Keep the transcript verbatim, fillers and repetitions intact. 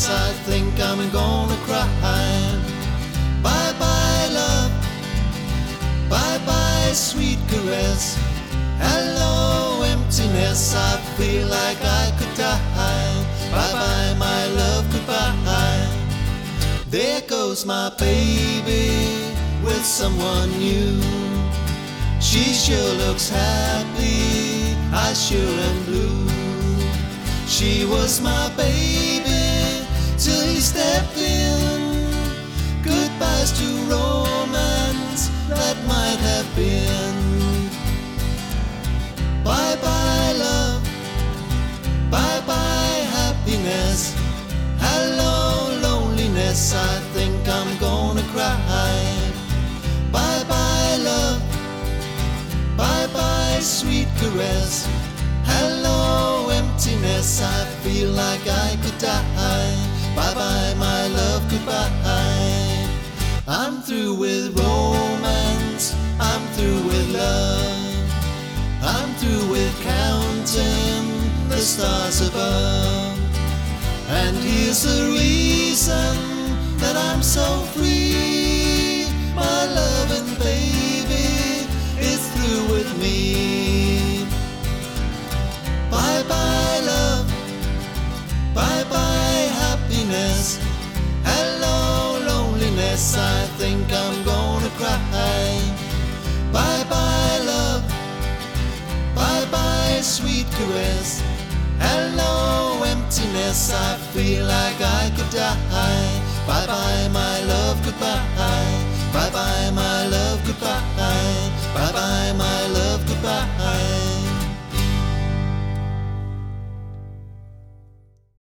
loneliness, I think I'm gonna cry. Bye bye love, bye bye sweet caress. Hello emptiness, I feel like I could die. Bye bye my love, goodbye. There goes my baby with someone new. She sure looks happy, I sure am blue. She was my baby till he stepped in. Goodbyes to romance that might have been. Bye bye love, bye bye happiness. Hello loneliness, I think I'm gonna cry. Bye bye love, bye bye sweet caress. Hello emptiness, I feel like I could die. Bye bye my love, goodbye. I'm through with romance, I'm through with love. I'm through with counting the stars above. And here's the reason that I'm so free. My loving baby is through with me. Bye bye love, bye bye happiness. Hello loneliness, I think I'm gonna cry. Bye bye love, bye bye sweet caress. Hello emptiness, I feel like I could die. Bye bye my love, goodbye. Bye bye my love, goodbye. Bye bye my love, goodbye.